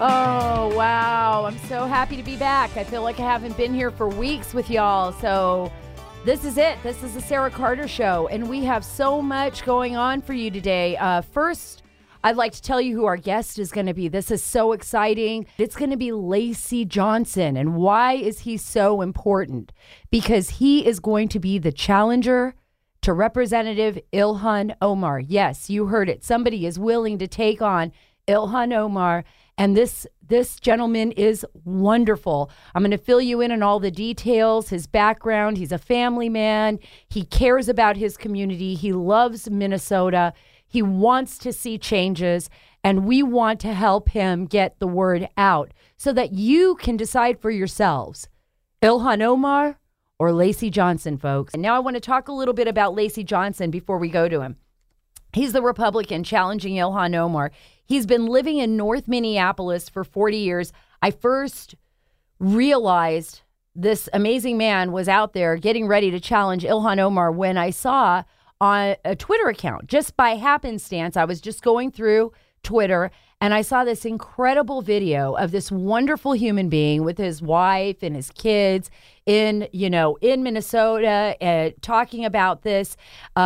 Oh, wow. I'm so happy to be back. I feel like I haven't been here for weeks with y'all. So this is it. This is the Sarah Carter Show, and we have so much going on for you today. First, I'd like to tell you who our guest is going to be. This is so exciting. It's going to be Lacy Johnson. And why is he so important? Because he is going to be the challenger to Representative Ilhan Omar. Yes, you heard it. Somebody is willing to take on Ilhan Omar. And this gentleman is wonderful. I'm going to fill you in on all the details, his background. He's a family man. He cares about his community. He loves Minnesota. He wants to see changes, and we want to help him get the word out so that you can decide for yourselves, Ilhan Omar or Lacy Johnson, folks. And now I want to talk a little bit about Lacy Johnson before we go to him. He's the Republican challenging Ilhan Omar. He's been living in North Minneapolis for 40 years. I first realized this amazing man was out there getting ready to challenge Ilhan Omar when I saw on a Twitter account. Just by happenstance, I was just going through Twitter and I saw this incredible video of this wonderful human being with his wife and his kids in Minnesota, talking about this,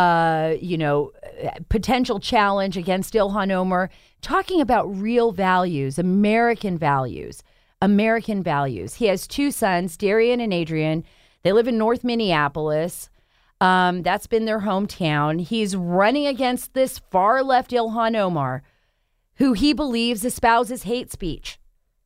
potential challenge against Ilhan Omar, talking about real values, American values. He has two sons, Darian and Adrian. They live in North Minneapolis. That's been their hometown. He's running against this far left Ilhan Omar, who he believes espouses hate speech.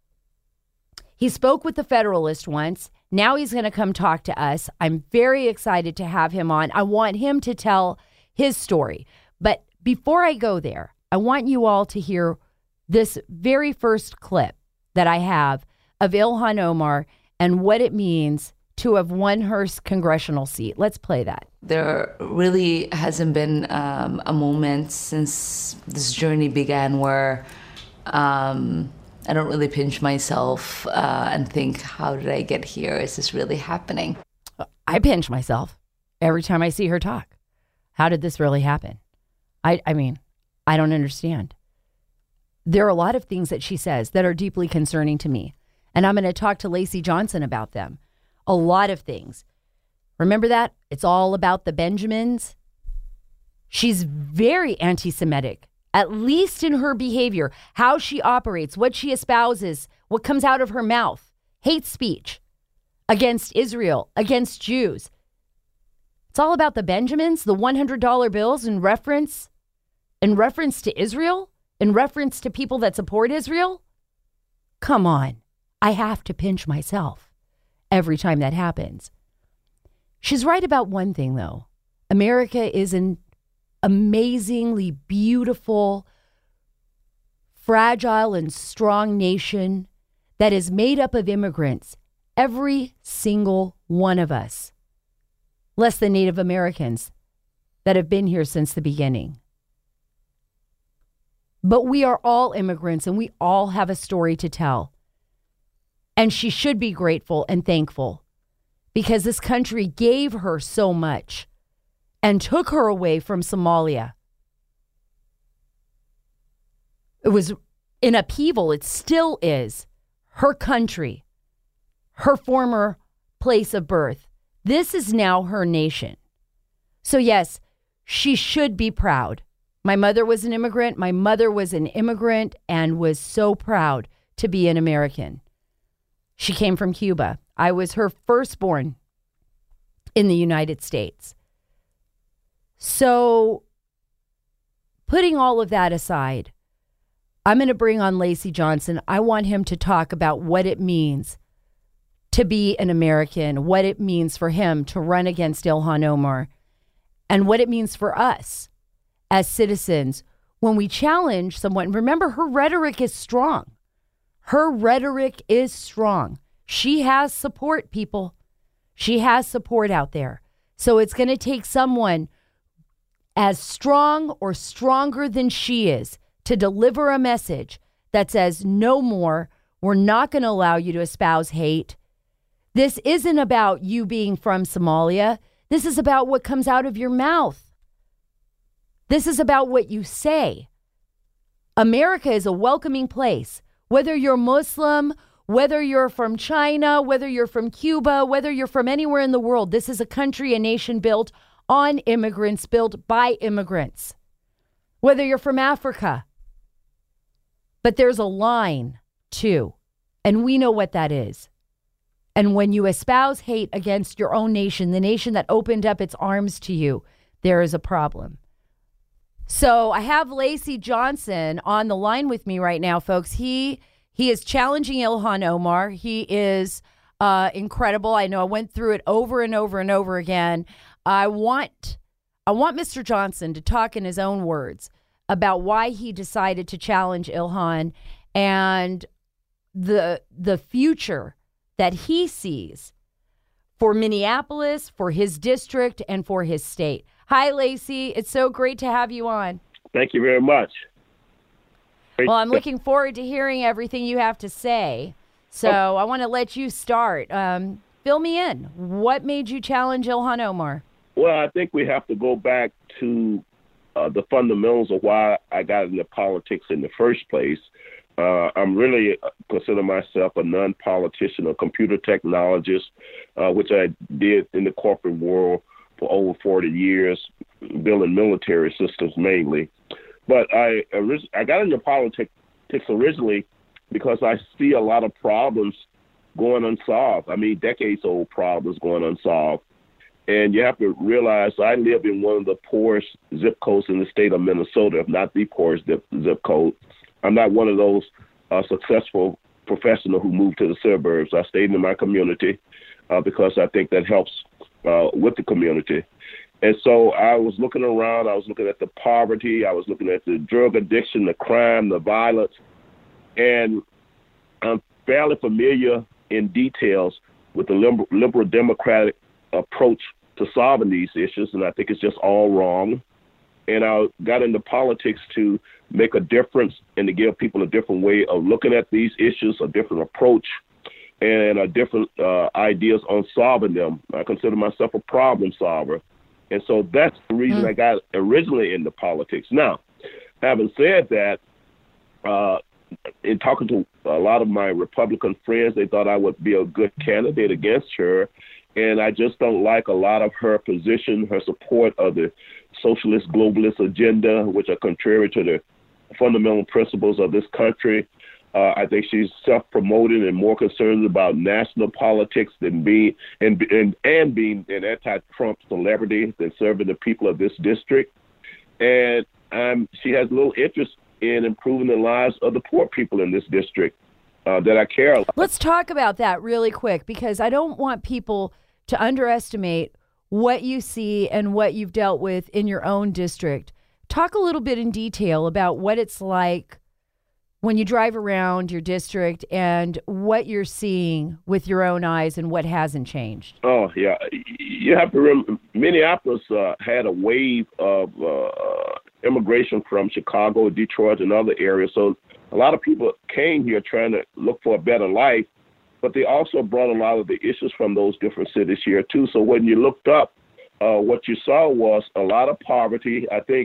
He spoke with the Federalist once. Now he's going to come talk to us. I'm very excited to have him on. I want him to tell his story. But before I go there, I want you all to hear this very first clip that I have of Ilhan Omar and what it means to have won her congressional seat. Let's play that. There really hasn't been a moment since this journey began where I don't really pinch myself and think, how did I get here? Is this really happening? I pinch myself every time I see her talk. How did this really happen? I mean, I don't understand. There are a lot of things that she says that are deeply concerning to me, and I'm going to talk to Lacy Johnson about them. A lot of things. Remember that? It's all about the Benjamins. She's very anti-Semitic, at least in her behavior, how she operates, what she espouses, what comes out of her mouth. Hate speech against Israel, against Jews. It's all about the Benjamins, the $100 bills in reference to Israel, in reference to people that support Israel. Come on. I have to pinch myself every time that happens. She's right about one thing, though. America is an amazingly beautiful, fragile, and strong nation that is made up of immigrants, every single one of us, less than Native Americans that have been here since the beginning. But we are all immigrants, and we all have a story to tell. And she should be grateful and thankful because this country gave her so much and took her away from Somalia. It was in upheaval. It still is. Her country, her former place of birth. This is now her nation. So yes, she should be proud. My mother was an immigrant. My mother was an immigrant and was so proud to be an American. She came from Cuba. I was her firstborn in the United States. So, putting all of that aside, I'm going to bring on Lacy Johnson. I want him to talk about what it means to be an American, what it means for him to run against Ilhan Omar, and what it means for us as citizens when we challenge someone. Remember, her rhetoric is strong. Her rhetoric is strong. She has support, people. She has support out there. So it's going to take someone as strong or stronger than she is to deliver a message that says, no more, we're not going to allow you to espouse hate. This isn't about you being from Somalia. This is about what comes out of your mouth. This is about what you say. America is a welcoming place Whether you're Muslim, whether you're from China, whether you're from Cuba, whether you're from anywhere in the world, this is a country, a nation built on immigrants, built by immigrants. Whether you're from Africa. But there's a line, too, and we know what that is. And when you espouse hate against your own nation, the nation that opened up its arms to you, there is a problem. So I have Lacey Johnson on the line with me right now, folks. He is challenging Ilhan Omar. He is incredible. I know I went through it over and over and over again. I want Mr. Johnson to talk in his own words about why he decided to challenge Ilhan and the future that he sees for Minneapolis, for his district, and for his state. Hi, Lacey. It's so great to have you on. Thank you very much. Well, I'm looking forward to hearing everything you have to say. So I want to let you start. Fill me in. What made you challenge Ilhan Omar? Well, I think we have to go back to the fundamentals of why I got into politics in the first place. I'm really consider myself a non-politician, a computer technologist, which I did in the corporate world for over 40 years, building military systems mainly. But I got into politics originally because I see a lot of problems going unsolved. I mean, decades-old problems going unsolved. And you have to realize I live in one of the poorest zip codes in the state of Minnesota, if not the poorest zip code. I'm not one of those successful professionals who moved to the suburbs. I stayed in my community because I think that helps with the community. And so I was looking around. I was looking at the poverty. I was looking at the drug addiction, the crime, the violence. And I'm fairly familiar in details with the liberal democratic approach to solving these issues, and I think it's just all wrong. And I got into politics to make a difference and to give people a different way of looking at these issues, a different approach, and a different ideas on solving them. I consider myself a problem solver. And so that's the reason I got originally into politics. Now, having said that, in talking to a lot of my Republican friends, they thought I would be a good candidate against her. And I just don't like a lot of her position, her support of the socialist globalist agenda, which are contrary to the fundamental principles of this country. I think she's self-promoting and more concerned about national politics than being being an anti-Trump celebrity than serving the people of this district. And she has little interest in improving the lives of the poor people in this district that I care about. Let's talk about that really quick, because I don't want people to underestimate what you see and what you've dealt with in your own district. Talk a little bit in detail about what it's like when you drive around your district and what you're seeing with your own eyes and what hasn't changed. Oh, yeah. You have to remember, Minneapolis had a wave of immigration from Chicago, Detroit, and other areas. So a lot of people came here trying to look for a better life, but they also brought a lot of the issues from those different cities here, too. So when you looked up, what you saw was a lot of poverty. I think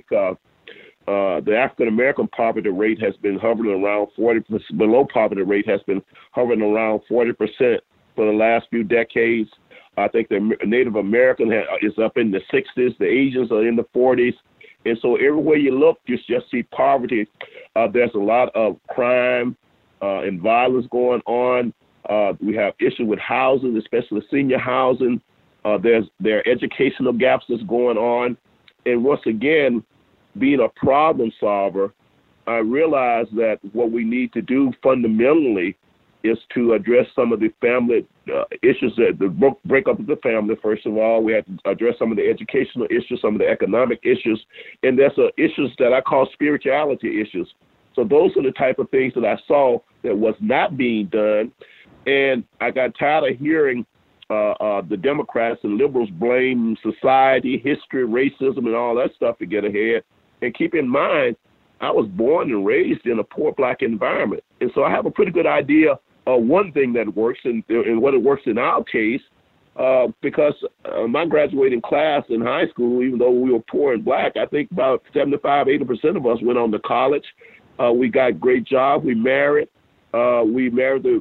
the African-American poverty rate has been hovering around 40%. Below poverty rate has been hovering around 40% for the last few decades. I think the Native American is up in the 60s. The Asians are in the 40s. And so everywhere you look, you just see poverty. There's a lot of crime and violence going on. We have issues with housing, especially senior housing. There are educational gaps that's going on. And once again, being a problem solver, I realize that what we need to do fundamentally is to address some of the family issues, that the breakup of the family. First of all, we have to address some of the educational issues, some of the economic issues, and there's issues that I call spirituality issues. So those are the type of things that I saw that was not being done. And I got tired of hearing the Democrats and liberals blame society, history, racism, and all that stuff to get ahead. And keep in mind, I was born and raised in a poor black environment. And so I have a pretty good idea of one thing that works and what it works in our case, because my graduating class in high school, even though we were poor and black, I think about 75, 80% of us went on to college. We got great jobs. We married. We married the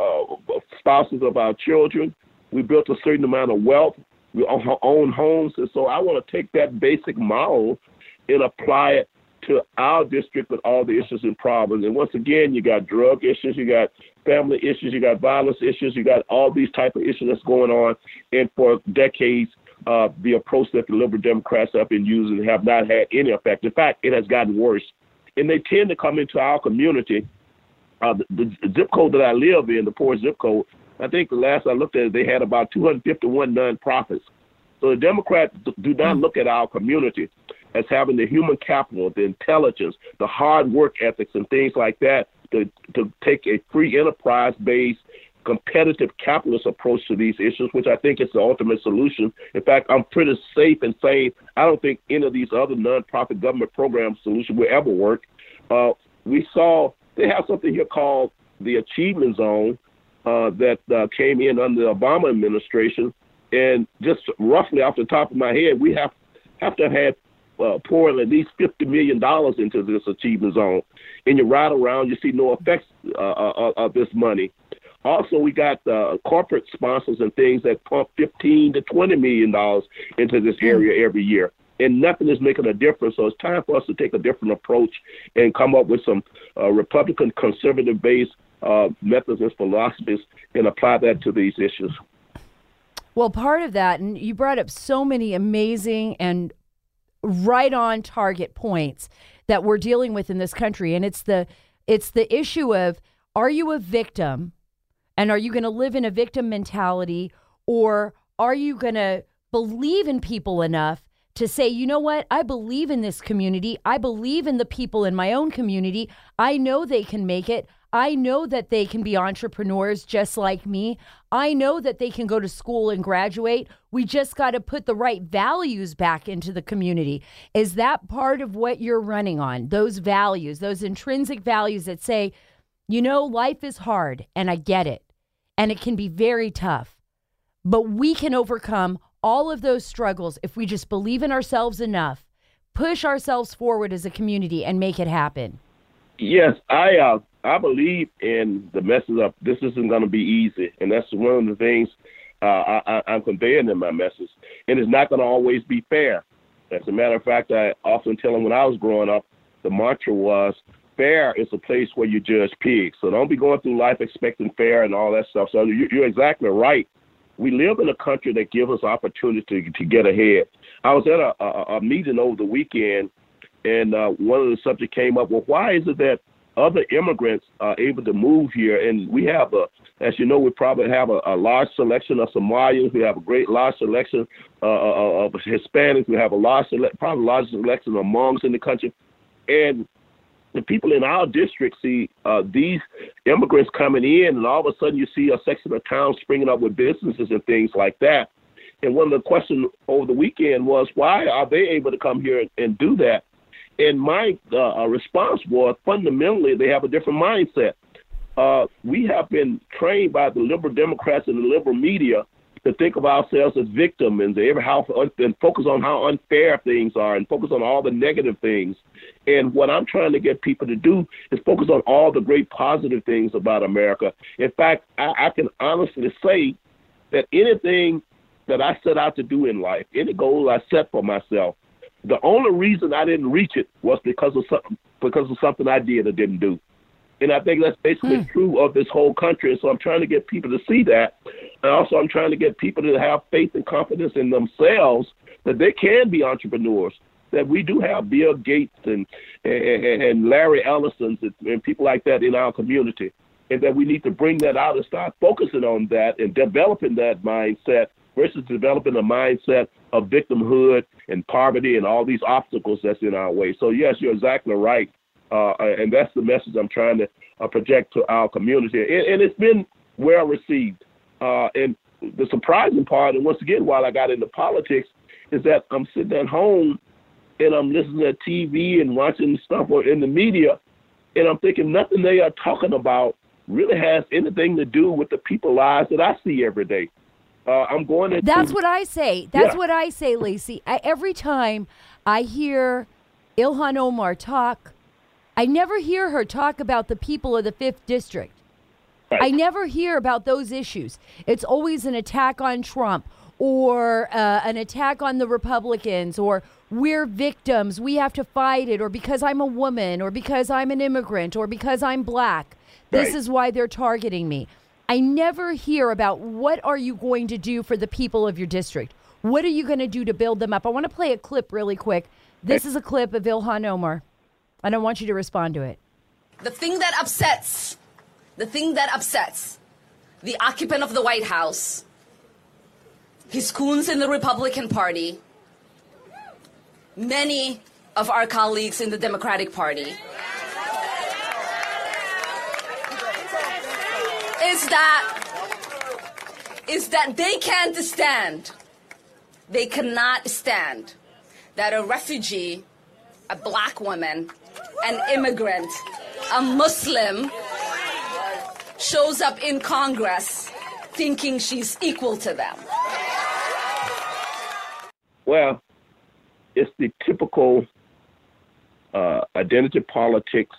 spouses of our children. We built a certain amount of wealth. We own homes. And so I want to take that basic model and apply it to our district with all the issues and problems. And once again, you got drug issues, you got family issues, you got violence issues, you got all these type of issues that's going on. And for decades, the approach that the liberal Democrats have been using have not had any effect. In fact, it has gotten worse. And they tend to come into our community. The zip code that I live in, the poor zip code, I think the last I looked at it, they had about 251 nonprofits. So the Democrats do not look at our community as having the human capital, the intelligence, the hard work ethics, and things like that to take a free enterprise-based, competitive capitalist approach to these issues, which I think is the ultimate solution. In fact, I'm pretty safe in saying I don't think any of these other nonprofit government program solutions will ever work. We saw they have something here called the Achievement Zone that came in under the Obama administration. And just roughly off the top of my head, we have to have had pouring at least $50 million into this Achievement Zone. And you ride around, you see no effects of this money. Also, we got corporate sponsors and things that pump $15 to $20 million into this area every year. And nothing is making a difference. So it's time for us to take a different approach and come up with some Republican conservative-based methods and philosophies and apply that to these issues. Well, part of that, and you brought up so many amazing and right on target points that we're dealing with in this country. And it's the issue of, are you a victim and are you going to live in a victim mentality, or are you going to believe in people enough to say, you know what, I believe in this community. I believe in the people in my own community. I know they can make it. I know that they can be entrepreneurs just like me. I know that they can go to school and graduate. We just got to put the right values back into the community. Is that part of what you're running on? Those values, those intrinsic values that say, you know, life is hard and I get it. And it can be very tough. But we can overcome all of those struggles if we just believe in ourselves enough, push ourselves forward as a community and make it happen. Yes, I believe in the message of this isn't going to be easy. And that's one of the things I'm conveying in my message. And it's not going to always be fair. As a matter of fact, I often tell them when I was growing up, the mantra was, fair is a place where you judge pigs. So don't be going through life expecting fair and all that stuff. So you're exactly right. We live in a country that gives us opportunity to get ahead. I was at a meeting over the weekend, and one of the subjects came up, well, why is it that other immigrants are able to move here? And we have, as you know, we probably have a large selection of Somalians. We have a large selection of Hispanics. We have probably large selection of Hmongs in the country. And the people in our district see these immigrants coming in, and all of a sudden you see a section of town springing up with businesses and things like that. And one of the questions over the weekend was, why are they able to come here and do that? And my response was, fundamentally, they have a different mindset. We have been trained by the liberal Democrats and the liberal media to think of ourselves as victims and focus on how unfair things are and focus on all the negative things. And what I'm trying to get people to do is focus on all the great positive things about America. In fact, I can honestly say that anything that I set out to do in life, any goal I set for myself, the only reason I didn't reach it was because of something I did or didn't do. And I think that's basically true of this whole country. And so I'm trying to get people to see that. And also I'm trying to get people to have faith and confidence in themselves that they can be entrepreneurs, that we do have Bill Gates and Larry Ellisons and people like that in our community, and that we need to bring that out and start focusing on that and developing that mindset versus developing a mindset of victimhood and poverty and all these obstacles that's in our way. So, yes, you're exactly right. And that's the message I'm trying to project to our community. And it's been well received. And the surprising part, and once again, while I got into politics, is that I'm sitting at home and I'm listening to TV and watching stuff in the media, and I'm thinking nothing they are talking about really has anything to do with the people's lives that I see every day. I'm going to. That's what I say. That's what I say, Lacey. Every time I hear Ilhan Omar talk, I never hear her talk about the people of the 5th District. Right. I never hear about those issues. It's always an attack on Trump or an attack on the Republicans, or we're victims, we have to fight it, or because I'm a woman, or because I'm an immigrant, or because I'm black. This is why they're targeting me. I never hear about what are you going to do for the people of your district? What are you going to do to build them up? I want to play a clip really quick. This is a clip of Ilhan Omar, and I want you to respond to it. The thing that upsets the occupant of the White House, his goons in the Republican Party, many of our colleagues in the Democratic Party, is that they can't stand, they cannot stand that a refugee, a black woman, an immigrant, a Muslim shows up in Congress thinking she's equal to them. Well, it's the typical identity politics,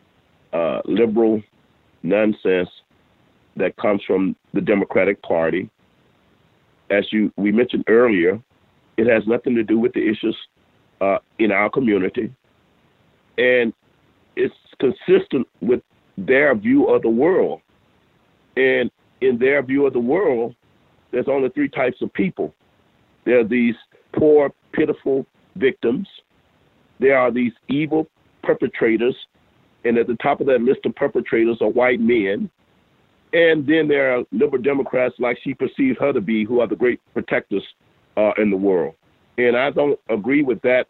liberal nonsense that comes from the Democratic Party. As we mentioned earlier, it has nothing to do with the issues in our community. And it's consistent with their view of the world. And in their view of the world, there's only 3 types of people. There are these poor, pitiful victims. There are these evil perpetrators. And at the top of that list of perpetrators are white men. And then there are liberal Democrats, like she perceives her to be, who are the great protectors in the world. And I don't agree with that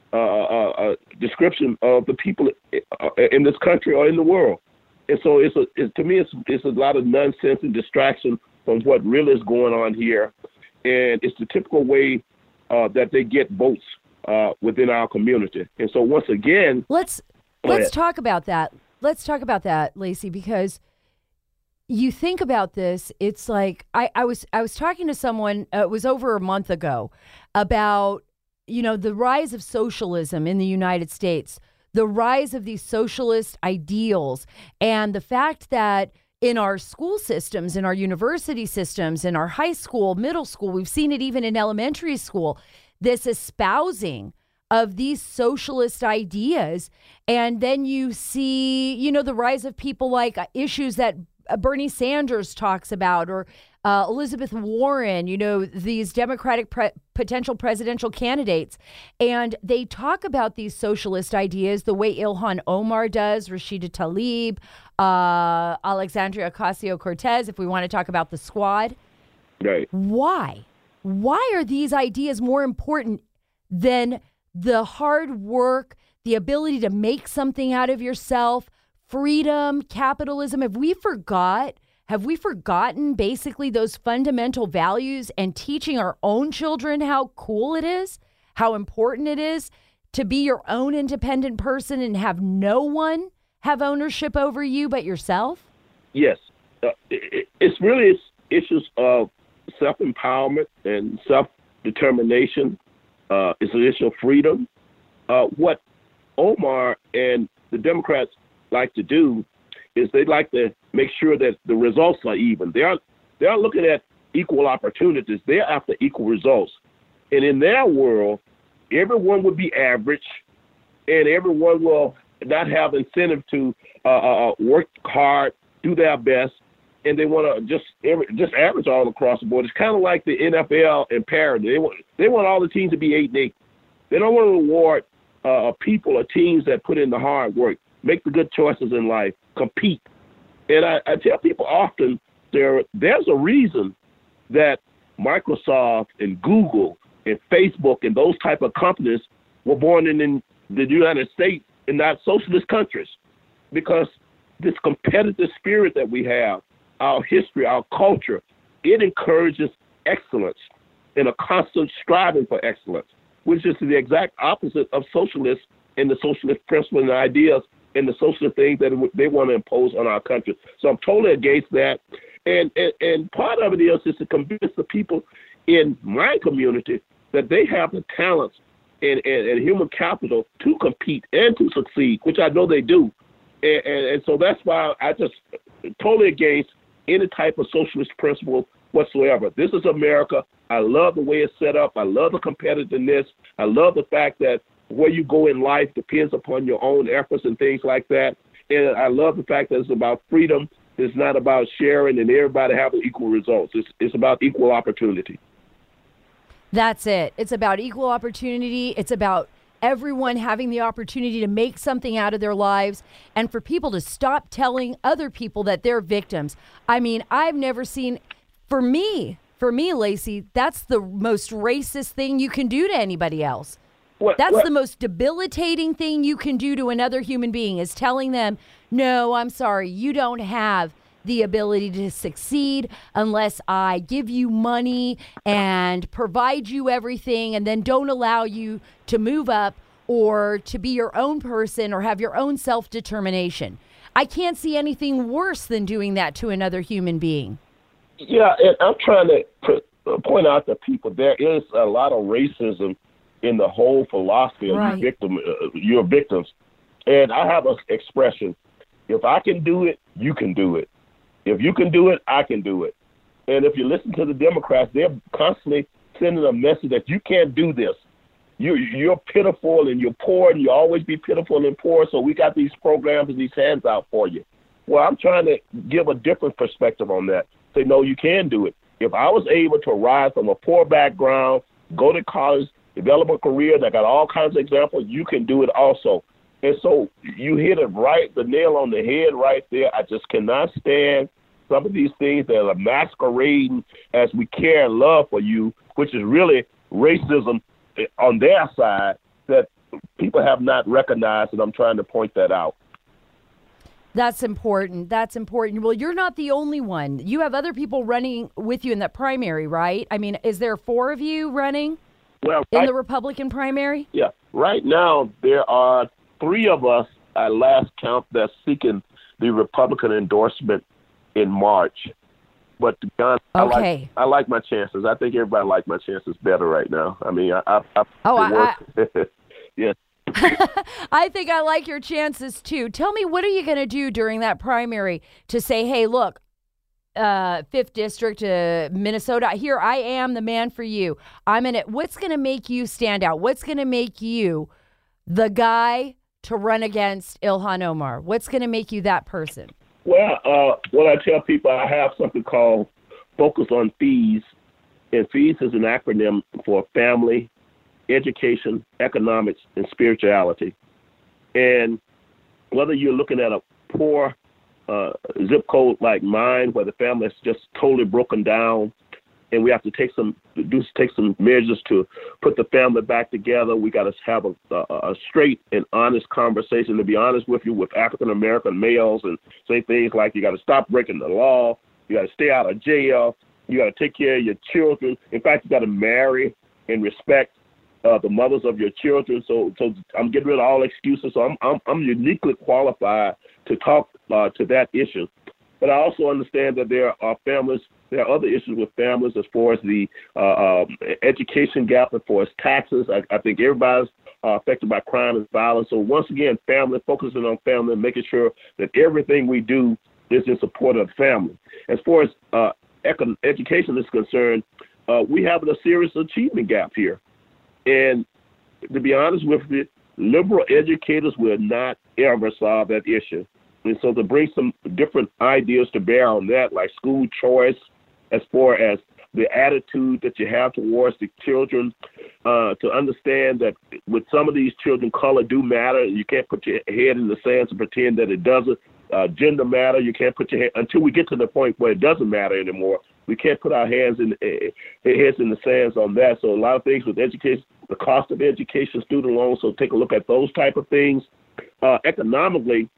description of the people in this country or in the world. And so to me, it's a lot of nonsense and distraction from what really is going on here. And it's the typical way that they get votes within our community. And so once again, let's talk about that. Let's talk about that, Lacey, because you think about this, it's like I was talking to someone, it was over a month ago, about, the rise of socialism in the United States, the rise of these socialist ideals, and the fact that in our school systems, in our university systems, in our high school, middle school, we've seen it even in elementary school, this espousing of these socialist ideas. And then you see, the rise of people like issues that Bernie Sanders talks about, or Elizabeth Warren, these Democratic potential presidential candidates. And they talk about these socialist ideas the way Ilhan Omar does, Rashida Tlaib, Alexandria Ocasio-Cortez, if we want to talk about the squad. Right. Why? Why are these ideas more important than the hard work, the ability to make something out of yourself, freedom, capitalism? Have we forgotten basically those fundamental values, and teaching our own children how cool it is, how important it is to be your own independent person and have no one have ownership over you but yourself? Yes. It's really issues of self-empowerment and self-determination. It's an issue of freedom. What Omar and the Democrats like to do is they like to make sure that the results are even. They aren't looking at equal opportunities. They're after equal results. And in their world, everyone would be average, and everyone will not have incentive to work hard, do their best, and they want to just average all across the board. It's kind of like the NFL and parity. They want all the teams to be 8-8. They don't want to reward people or teams that put in the hard work, make the good choices in life, compete. And I tell people often there's a reason that Microsoft and Google and Facebook and those type of companies were born in the United States and not socialist countries, because this competitive spirit that we have, our history, our culture, it encourages excellence and a constant striving for excellence, which is the exact opposite of socialists and the socialist principles and ideas and the social things that they want to impose on our country. So I'm totally against that. And part of it is to convince the people in my community that they have the talents and human capital to compete and to succeed, which I know they do. And so that's why I just totally against any type of socialist principle whatsoever. This is America. I love the way it's set up. I love the competitiveness. I love the fact that where you go in life depends upon your own efforts and things like that. And I love the fact that it's about freedom. It's not about sharing and everybody having equal results. It's about equal opportunity. That's it. It's about equal opportunity. It's about everyone having the opportunity to make something out of their lives, and for people to stop telling other people that they're victims. I mean, I've never seen, for me, Lacey, that's the most racist thing you can do to anybody else. That's the most debilitating thing you can do to another human being, is telling them, no, I'm sorry, you don't have the ability to succeed unless I give you money and provide you everything, and then don't allow you to move up or to be your own person or have your own self-determination. I can't see anything worse than doing that to another human being. Yeah, and I'm trying to point out to people there is a lot of racism in the whole philosophy of you're victims. And I have an expression: if I can do it, you can do it. If you can do it, I can do it. And if you listen to the Democrats, they're constantly sending a message that you can't do this. You're pitiful and you're poor, and you always be pitiful and poor, so we got these programs and these hands out for you. Well, I'm trying to give a different perspective on that. Say, no, you can do it. If I was able to rise from a poor background, go to college, develop a career that got all kinds of examples, you can do it also. And so you hit it right, the nail on the head right there. I just cannot stand some of these things that are masquerading as we care and love for you, which is really racism on their side that people have not recognized, and I'm trying to point that out. That's important. That's important. Well, you're not the only one. You have other people running with you in that primary, right? I mean, is there 4 of you running in the Republican primary? Yeah. Right now, there are 3 of us at last count that's seeking the Republican endorsement in March. But to be honest, I like my chances. I think everybody likes my chances better right now. I mean, yeah. I think I like your chances too. Tell me, what are you going to do during that primary to say, hey, look, 5th District, Minnesota, here I am, the man for you. I'm in it. What's going to make you stand out? What's going to make you the guy to run against Ilhan Omar? What's going to make you that person? Well, what I tell people, I have something called Focus on Fees, and Fees is an acronym for family, education, economics, and spirituality. And whether you're looking at a poor zip code like mine, where the family is just totally broken down, and we have to take some measures to put the family back together. We got to have a straight and honest conversation. To be honest with you, with African American males, and say things like, you got to stop breaking the law, you got to stay out of jail, you got to take care of your children. In fact, you got to marry and respect the mothers of your children. So I'm getting rid of all excuses. So I'm uniquely qualified to talk to that issue. But I also understand that there are other issues with families as far as the education gap, as far as taxes. I think everybody's affected by crime and violence. So once again, family, focusing on family, and making sure that everything we do is in support of the family. As far as education is concerned, we have a serious achievement gap here. And to be honest with you, liberal educators will not ever solve that issue. And so to bring some different ideas to bear on that, like school choice, as far as the attitude that you have towards the children, to understand that with some of these children, color do matter. You can't put your head in the sand and pretend that it doesn't. Gender matter. You can't put your head, until we get to the point where it doesn't matter anymore. We can't put our heads in the sands on that. So a lot of things with education, the cost of education, student loans. So take a look at those type of things. Economically,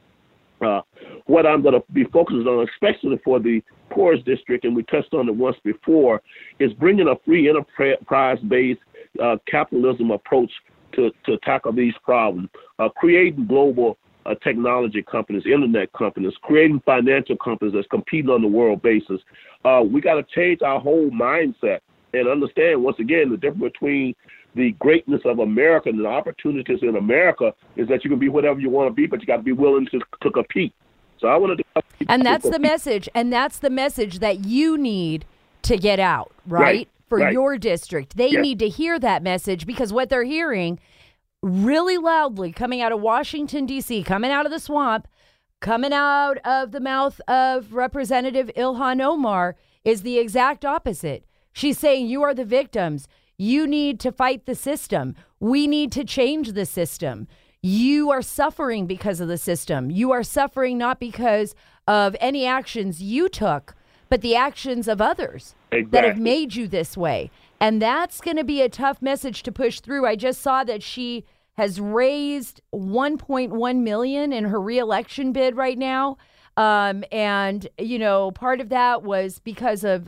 what I'm going to be focusing on, especially for the poorest district, and we touched on it once before, is bringing a free enterprise-based capitalism approach to tackle these problems, creating global technology companies, internet companies, creating financial companies that's competing on the world basis. We got to change our whole mindset and understand, once again, the difference between the greatness of America and the opportunities in America is that you can be whatever you want to be, but you got to be willing to compete. So I wanted to. And that's the message. And that's the message that you need to get out, right? For your district. They need to hear that message, because what they're hearing really loudly coming out of Washington, D.C., coming out of the swamp, coming out of the mouth of Representative Ilhan Omar is the exact opposite. She's saying you are the victims. You need to fight the system. We need to change the system. You are suffering because of the system. You are suffering not because of any actions you took, but the actions of others that have made you this way. And that's going to be a tough message to push through. I just saw that she has raised $1.1 million in her reelection bid right now. And, part of that was because of,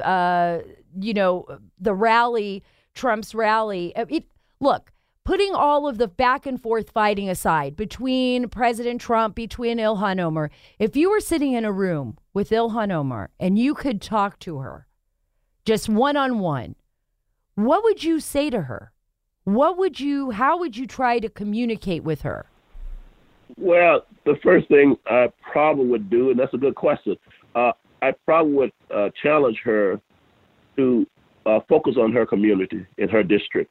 the rally, Trump's rally. Look, putting all of the back and forth fighting aside between President Trump, between Ilhan Omar, if you were sitting in a room with Ilhan Omar and you could talk to her just one-on-one, what would you say to her? How would you try to communicate with her? Well, the first thing I probably would do, and that's a good question, I probably would challenge her to focus on her community in her district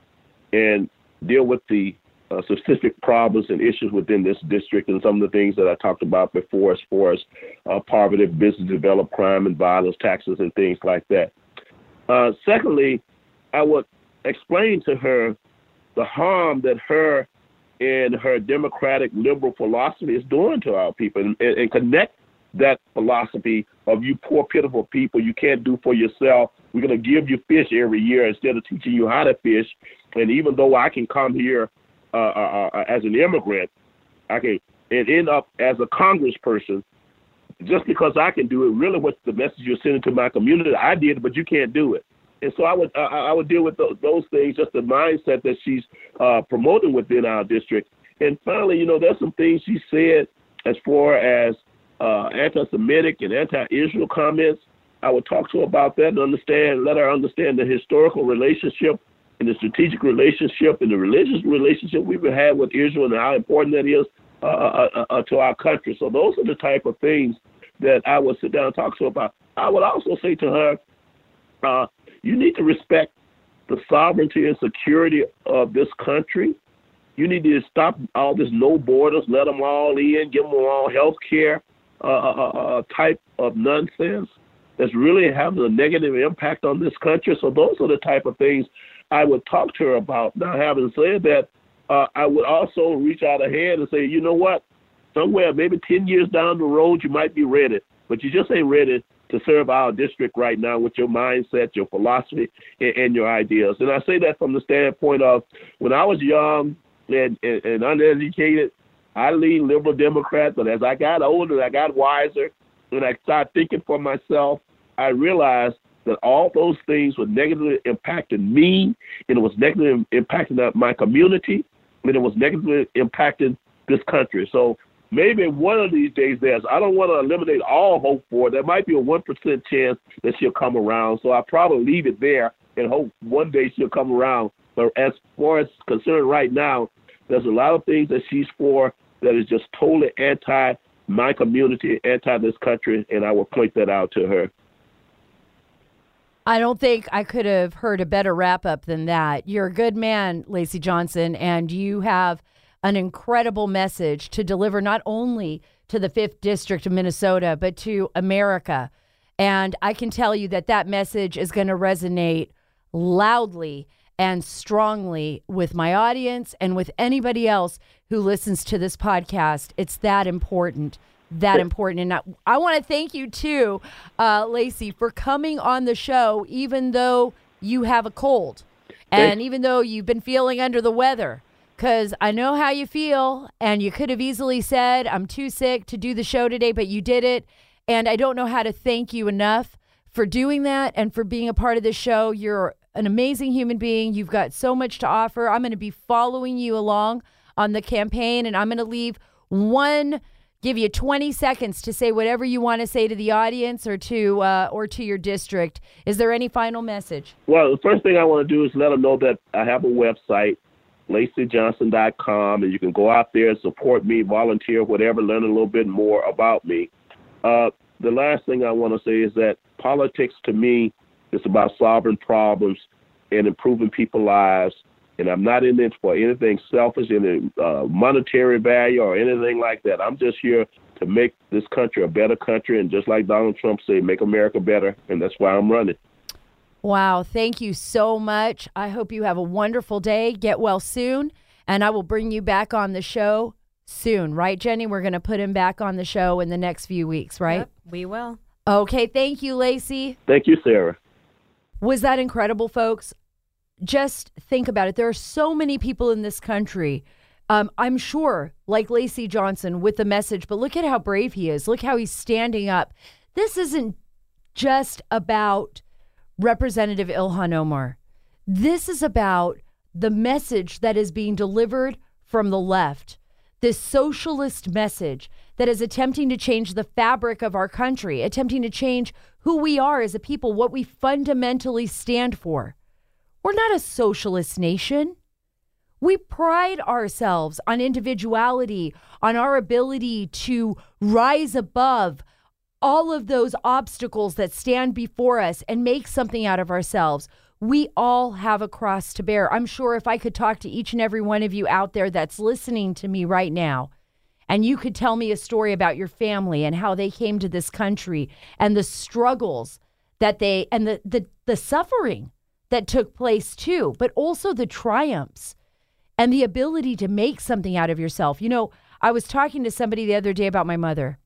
and deal with the specific problems and issues within this district and some of the things that I talked about before as far as poverty, business development, crime and violence, taxes, and things like that. Secondly, I would explain to her the harm that her and her democratic liberal philosophy is doing to our people, and connect that philosophy of you poor, pitiful people, you can't do for yourself. We're going to give you fish every year instead of teaching you how to fish. And even though I can come here as an immigrant, I can and end up as a congressperson, just because I can do it, really what the message you're sending to my community, I did, but you can't do it. And so I would deal with those things, just the mindset that she's promoting within our district. And finally, there's some things she said as far as anti-Semitic and anti-Israel comments. I would talk to her about that and let her understand the historical relationship and the strategic relationship and the religious relationship we've had with Israel and how important that is to our country. So those are the type of things that I would sit down and talk to her about. I would also say to her, you need to respect the sovereignty and security of this country. You need to stop all this no borders, let them all in, give them all health care type of nonsense that's really having a negative impact on this country. So those are the type of things I would talk to her about. Now, having said that, I would also reach out a hand and say, you know what, somewhere maybe 10 years down the road, you might be ready, but you just ain't ready to serve our district right now with your mindset, your philosophy, and your ideas. And I say that from the standpoint of when I was young and uneducated, I leaned liberal Democrat, but as I got older, I got wiser, and I started thinking for myself, I realized that all those things were negatively impacting me, and it was negatively impacting my community, and it was negatively impacting this country. So maybe one of these days, I don't want to eliminate all hope for it. There might be a 1% chance that she'll come around. So I'll probably leave it there and hope one day she'll come around. But as far as concerned right now, there's a lot of things that she's for that is just totally anti my community, anti this country, and I will point that out to her. I don't think I could have heard a better wrap-up than that. You're a good man, Lacy Johnson, and you have an incredible message to deliver not only to the 5th District of Minnesota, but to America. And I can tell you that message is going to resonate loudly and strongly with my audience and with anybody else who listens to this podcast. It's that important. And I want to thank you too, Lacy, for coming on the show, even though you have a cold and even though you've been feeling under the weather, because I know how you feel, and you could have easily said, I'm too sick to do the show today, but you did it. And I don't know how to thank you enough for doing that and for being a part of this show. You're an amazing human being. You've got so much to offer. I'm going to be following you along on the campaign, and I'm going to leave one give you 20 seconds to say whatever you want to say to the audience or to your district. Is there any final message? Well, the first thing I want to do is let them know that I have a website, LaceyJohnson.com, and you can go out there and support me, volunteer, whatever, learn a little bit more about me. The last thing I want to say is that politics to me is about solving problems and improving people's lives. And I'm not in it for anything selfish, any monetary value or anything like that. I'm just here to make this country a better country. And just like Donald Trump said, make America better. And that's why I'm running. Wow. Thank you so much. I hope you have a wonderful day. Get well soon. And I will bring you back on the show soon. Right, Jenny? We're going to put him back on the show in the next few weeks, right? Yep, we will. Okay. Thank you, Lacey. Thank you, Sarah. Was that incredible, folks? Just think about it. There are so many people in this country, I'm sure, like Lacey Johnson with the message, but look at how brave he is. Look how he's standing up. This isn't just about Representative Ilhan Omar. This is about the message that is being delivered from the left, this socialist message that is attempting to change the fabric of our country, attempting to change who we are as a people, what we fundamentally stand for. We're not a socialist nation. We pride ourselves on individuality, on our ability to rise above all of those obstacles that stand before us and make something out of ourselves. We all have a cross to bear. I'm sure if I could talk to each and every one of you out there that's listening to me right now, and you could tell me a story about your family and how they came to this country and the struggles that they, and the suffering that took place too, but also the triumphs and the ability to make something out of yourself. You know, I was talking to somebody the other day about my mother,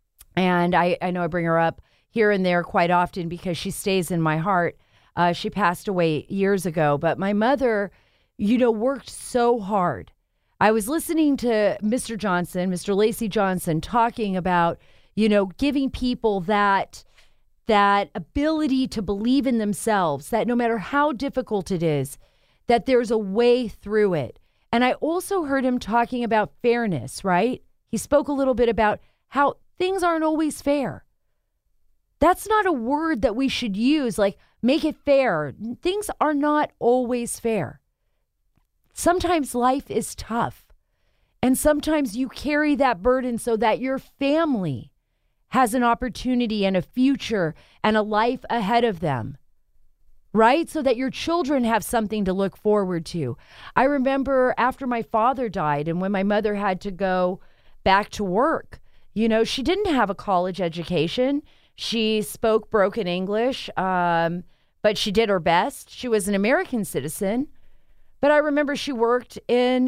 and I know I bring her up here and there quite often because she stays in my heart. She passed away years ago, but my mother, you know, worked so hard. I was listening to Mr. Johnson, Mr. Lacey Johnson, talking about, you know, giving people that ability to believe in themselves, that no matter how difficult it is, that there's a way through it. And I also heard him talking about fairness, right? He spoke a little bit about how things aren't always fair. That's not a word that we should use, like make it fair. Things are not always fair. Sometimes life is tough. And sometimes you carry that burden so that your family has an opportunity and a future and a life ahead of them, right? So that your children have something to look forward to. I remember after my father died and when my mother had to go back to work, you know, she didn't have a college education. She spoke broken English, but she did her best. She was an American citizen. But I remember she worked in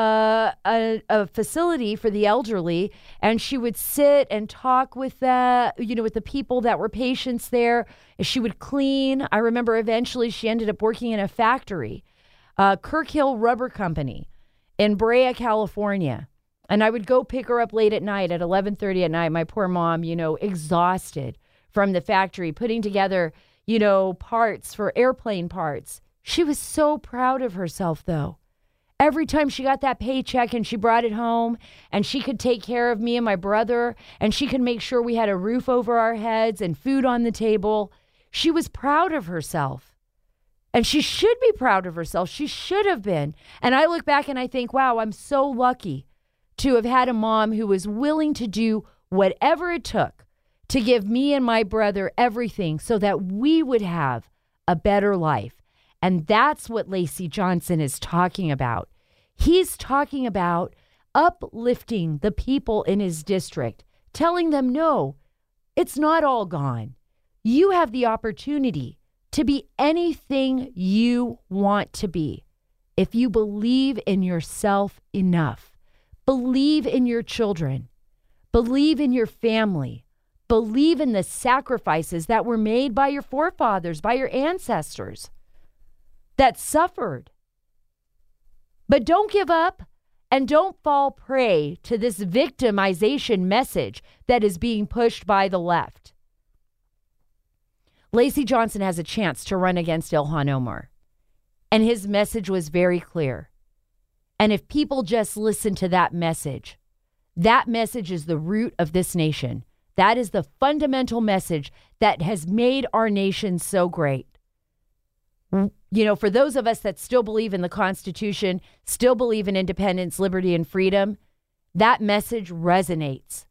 a facility for the elderly, and she would sit and talk with with the people that were patients there. She would clean. I remember eventually she ended up working in a factory, Kirk Hill Rubber Company in Brea, California. And I would go pick her up late at night at 11:30 at night. My poor mom, you know, exhausted from the factory, putting together, you know, parts for airplane parts. She was so proud of herself, though. Every time she got that paycheck and she brought it home and she could take care of me and my brother and she could make sure we had a roof over our heads and food on the table, she was proud of herself. And she should be proud of herself. She should have been. And I look back and I think, wow, I'm so lucky to have had a mom who was willing to do whatever it took to give me and my brother everything so that we would have a better life. And that's what Lacey Johnson is talking about. He's talking about uplifting the people in his district, telling them, no, it's not all gone. You have the opportunity to be anything you want to be if you believe in yourself enough. Believe in your children. Believe in your family. Believe in the sacrifices that were made by your forefathers, by your ancestors that suffered. But don't give up and don't fall prey to this victimization message that is being pushed by the left. Lacey Johnson has a chance to run against Ilhan Omar, and his message was very clear. And if people just listen to that message, That message is the root of this nation. That is the fundamental message that has made our nation so great. You know, for those of us that still believe in the Constitution, still believe in independence, liberty, and freedom, that message resonates.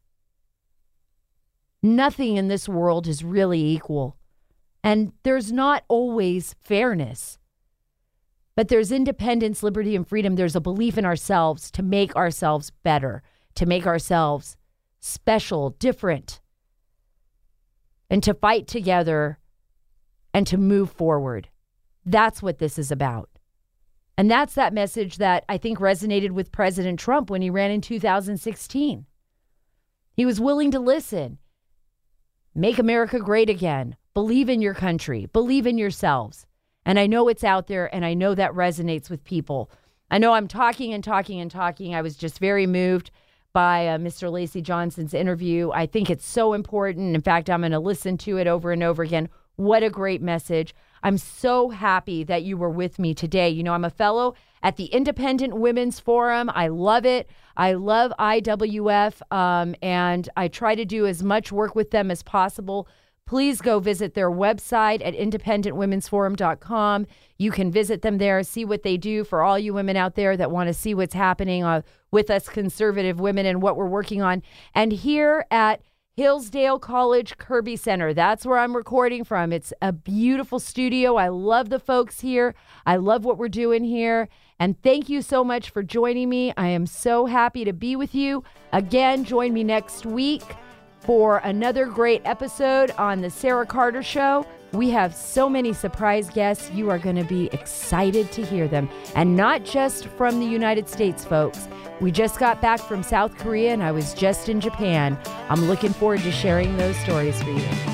Nothing in this world is really equal. And there's not always fairness. But there's independence, liberty, and freedom. There's a belief in ourselves to make ourselves better, to make ourselves special, different, and to fight together and to move forward. That's what this is about. And that's that message that I think resonated with President Trump when he ran in 2016. He was willing to listen. Make America great again. Believe in your country. Believe in yourselves. And I know it's out there, and I know that resonates with people. I know I'm talking and talking and talking. I was just very moved by Mr. Lacey Johnson's interview. I think it's so important. In fact, I'm going to listen to it over and over again. What a great message. I'm so happy that you were with me today. You know, I'm a fellow at the Independent Women's Forum. I love it. I love IWF, and I try to do as much work with them as possible. Please go visit their website at independentwomensforum.com. You can visit them there, see what they do for all you women out there that want to see what's happening with us conservative women and what we're working on. And here at Hillsdale College Kirby Center, that's where I'm recording from. It's a beautiful studio. I love the folks here. I love what we're doing here. And thank you so much for joining me. I am so happy to be with you. Again, join me next week for another great episode on The Sarah Carter Show. We have so many surprise guests. You are going to be excited to hear them. And not just from the United States, folks. We just got back from South Korea, and I was just in Japan. I'm looking forward to sharing those stories for you.